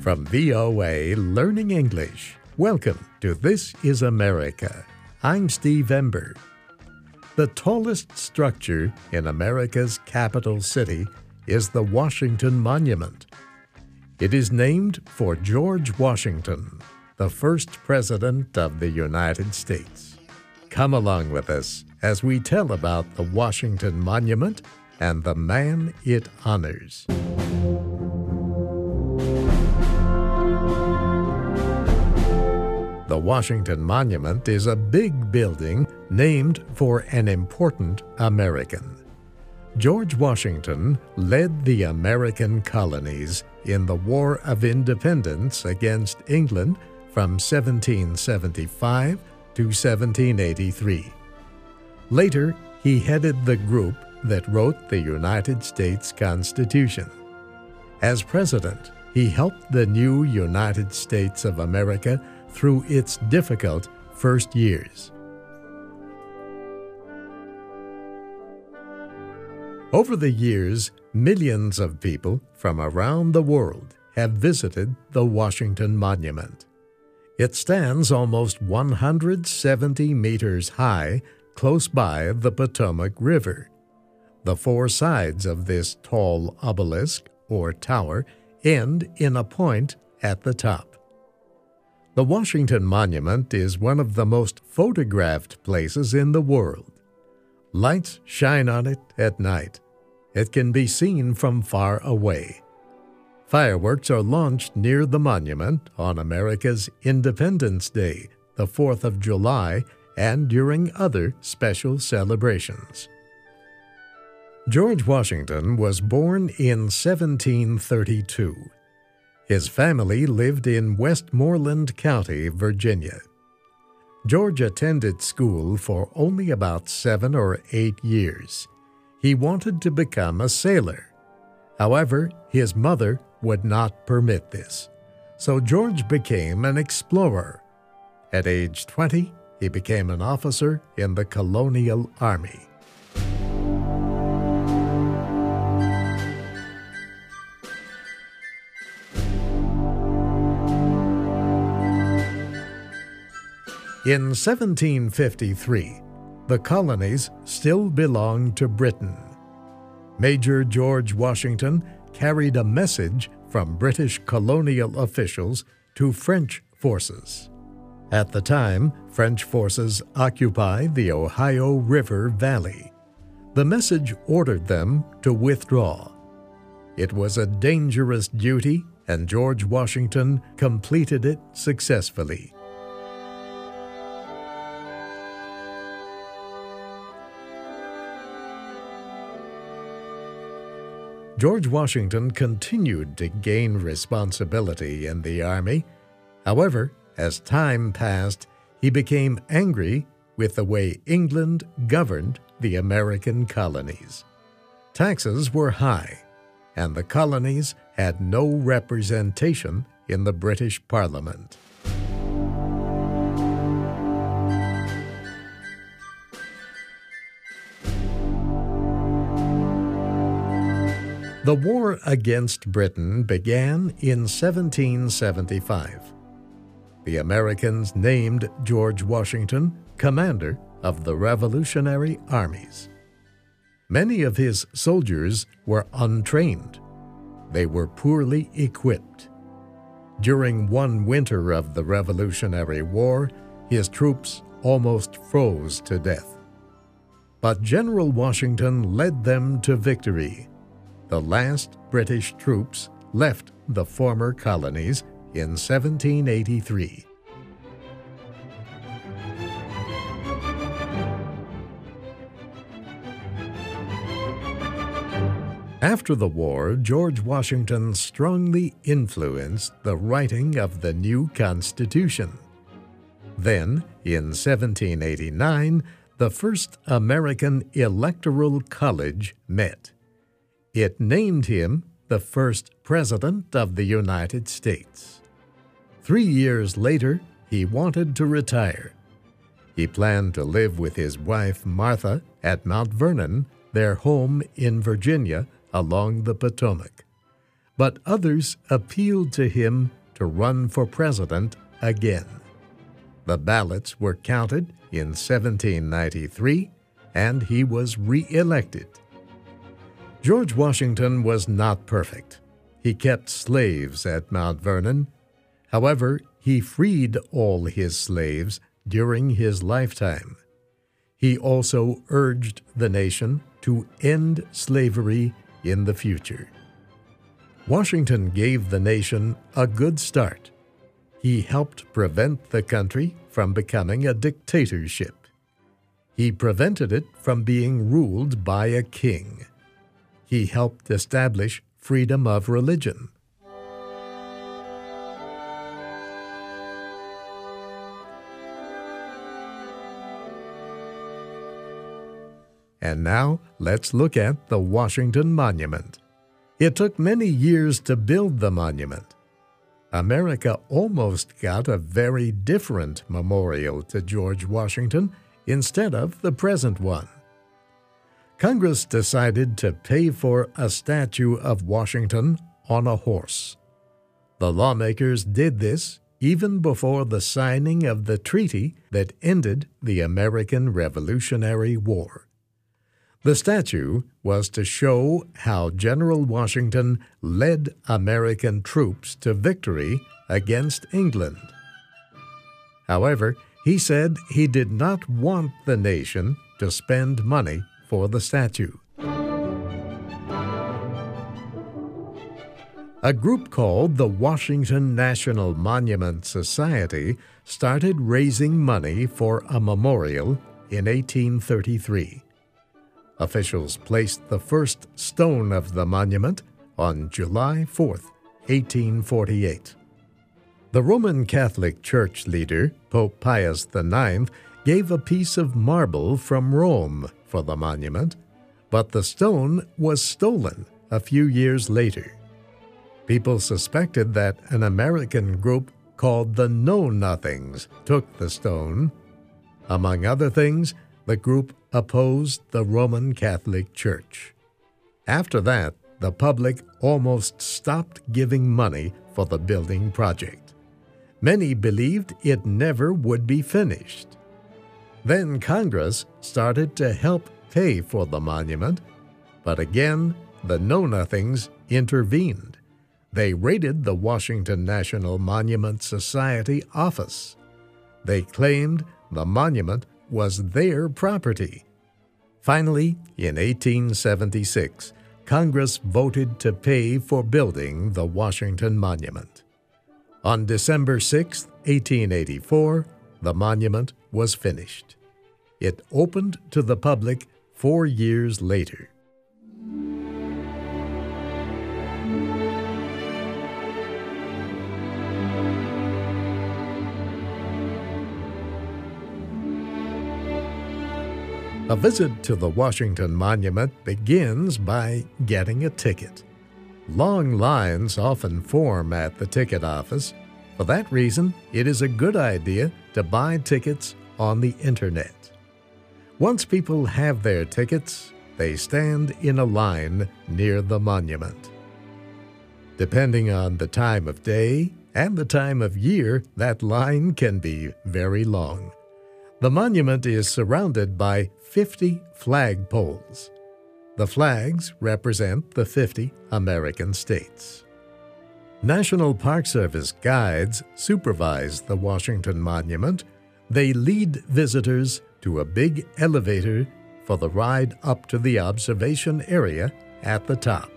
From VOA Learning English, welcome to This is America. I'm Steve Ember. The tallest structure in America's capital city is the Washington Monument. It is named for George Washington, the first president of the United States. Come along with us as we tell about the Washington Monument and the man it honors. The Washington Monument is a big building named for an important American. George Washington led the American colonies in the War of Independence against England from 1775 to 1783. Later, he headed the group that wrote the United States Constitution. As president, he helped the new United States of America through its difficult first years. Over the years, millions of people from around the world have visited the Washington Monument. It stands almost 170 meters high close by the Potomac River. The four sides of this tall obelisk, or tower, end in a point at the top. The Washington Monument is one of the most photographed places in the world. Lights shine on it at night. It can be seen from far away. Fireworks are launched near the monument on America's Independence Day, the 4th of July, and during other special celebrations. George Washington was born in 1732. His family lived in Westmoreland County, Virginia. George attended school for only about 7 or 8 years. He wanted to become a sailor. However, his mother would not permit this, so George became an explorer. At age 20, he became an officer in the Colonial Army. In 1753, the colonies still belonged to Britain. Major George Washington carried a message from British colonial officials to French forces. At the time, French forces occupied the Ohio River Valley. The message ordered them to withdraw. It was a dangerous duty, and George Washington completed it successfully. George Washington continued to gain responsibility in the Army. However, as time passed, he became angry with the way England governed the American colonies. Taxes were high, and the colonies had no representation in the British Parliament. The war against Britain began in 1775. The Americans named George Washington commander of the Revolutionary Armies. Many of his soldiers were untrained. They were poorly equipped. During one winter of the Revolutionary War, his troops almost froze to death. But General Washington led them to victory. The last British troops left the former colonies in 1783. After the war, George Washington strongly influenced the writing of the new Constitution. Then, in 1789, the first American Electoral College met. It named him the first President of the United States. 3 years later, he wanted to retire. He planned to live with his wife Martha at Mount Vernon, their home in Virginia along the Potomac. But others appealed to him to run for president again. The ballots were counted in 1793, and he was re-elected. George Washington was not perfect. He kept slaves at Mount Vernon. However, he freed all his slaves during his lifetime. He also urged the nation to end slavery in the future. Washington gave the nation a good start. He helped prevent the country from becoming a dictatorship. He prevented it from being ruled by a king. He helped establish freedom of religion. And now, let's look at the Washington Monument. It took many years to build the monument. America almost got a very different memorial to George Washington instead of the present one. Congress decided to pay for a statue of Washington on a horse. The lawmakers did this even before the signing of the treaty that ended the American Revolutionary War. The statue was to show how General Washington led American troops to victory against England. However, he said he did not want the nation to spend money for the statue. A group called the Washington National Monument Society started raising money for a memorial in 1833. Officials placed the first stone of the monument on July 4, 1848. The Roman Catholic Church leader, Pope Pius IX, gave a piece of marble from Rome for the monument, but the stone was stolen a few years later. People suspected that an American group called the Know-Nothings took the stone. Among other things, the group opposed the Roman Catholic Church. After that, the public almost stopped giving money for the building project. Many believed it never would be finished. Then Congress started to help pay for the monument, but again, the Know-Nothings intervened. They raided the Washington National Monument Society office. They claimed the monument was their property. Finally, in 1876, Congress voted to pay for building the Washington Monument. On December 6, 1884, the monument was finished. It opened to the public 4 years later. A visit to the Washington Monument begins by getting a ticket. Long lines often form at the ticket office. For that reason, it is a good idea to buy tickets on the Internet. Once people have their tickets, they stand in a line near the monument. Depending on the time of day and the time of year, that line can be very long. The monument is surrounded by 50 flagpoles. The flags represent the 50 American states. National Park Service guides supervise the Washington Monument. They lead visitors to a big elevator for the ride up to the observation area at the top.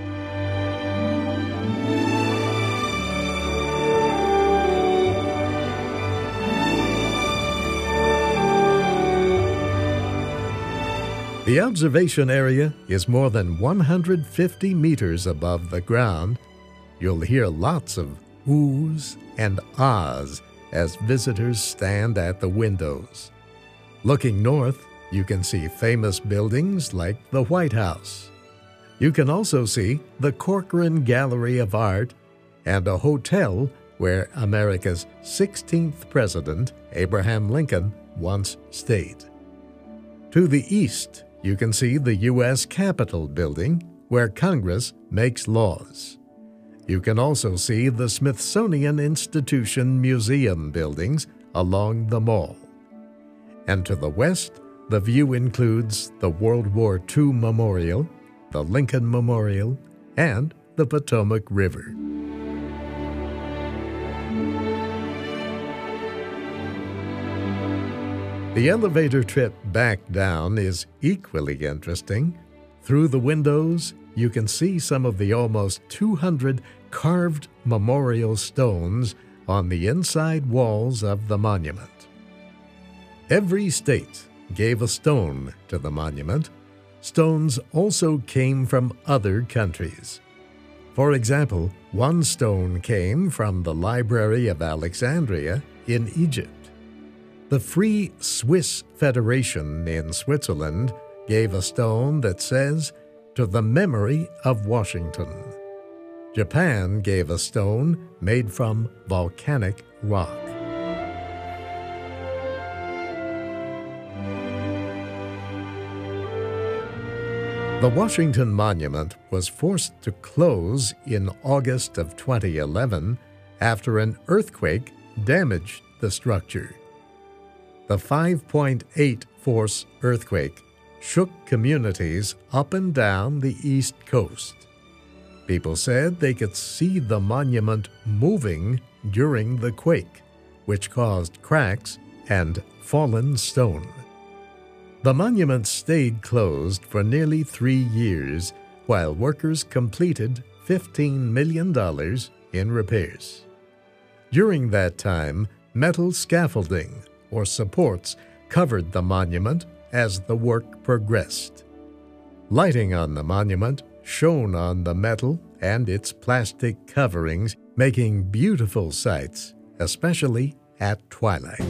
The observation area is more than 150 meters above the ground. You'll hear lots of oohs and ahs as visitors stand at the windows. Looking north, you can see famous buildings like the White House. You can also see the Corcoran Gallery of Art and a hotel where America's 16th president, Abraham Lincoln, once stayed. To the east, you can see the U.S. Capitol building, where Congress makes laws. You can also see the Smithsonian Institution Museum buildings along the mall. And to the west, the view includes the World War II Memorial, the Lincoln Memorial, and the Potomac River. The elevator trip back down is equally interesting. Through the windows, you can see some of the almost 200 carved memorial stones on the inside walls of the monument. Every state gave a stone to the monument. Stones also came from other countries. For example, one stone came from the Library of Alexandria in Egypt. The Free Swiss Federation in Switzerland gave a stone that says, "To the memory of Washington." Japan gave a stone made from volcanic rock. The Washington Monument was forced to close in August of 2011 after an earthquake damaged the structure. The 5.8 force earthquake shook communities up and down the East Coast. People said they could see the monument moving during the quake, which caused cracks and fallen stone. The monument stayed closed for nearly 3 years while workers completed $15 million in repairs. During that time, metal scaffolding or supports covered the monument as the work progressed. Lighting on the monument shone on the metal and its plastic coverings, making beautiful sights, especially at twilight.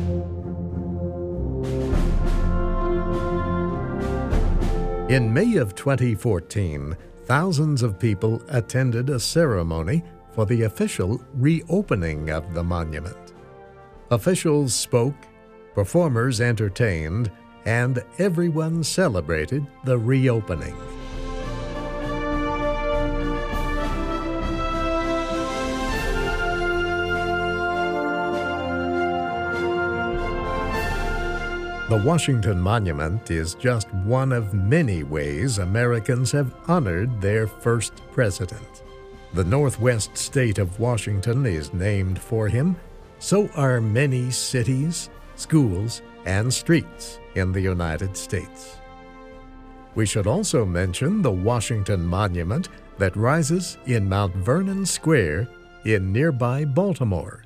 In May of 2014, thousands of people attended a ceremony for the official reopening of the monument. Officials spoke, performers entertained, and everyone celebrated the reopening. The Washington Monument is just one of many ways Americans have honored their first president. The Northwest state of Washington is named for him. So are many cities, schools, and streets in the United States. We should also mention the Washington Monument that rises in Mount Vernon Square in nearby Baltimore.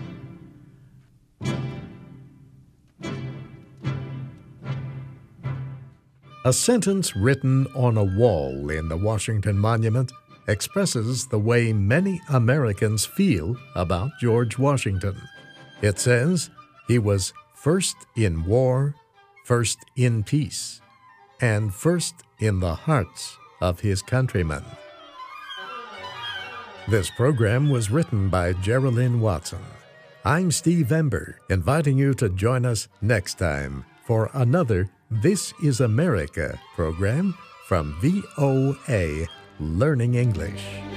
A sentence written on a wall in the Washington Monument expresses the way many Americans feel about George Washington. It says, "He was first in war, first in peace, and first in the hearts of his countrymen." This program was written by Geraldine Watson. I'm Steve Ember, inviting you to join us next time for another This is America program from VOA Learning English.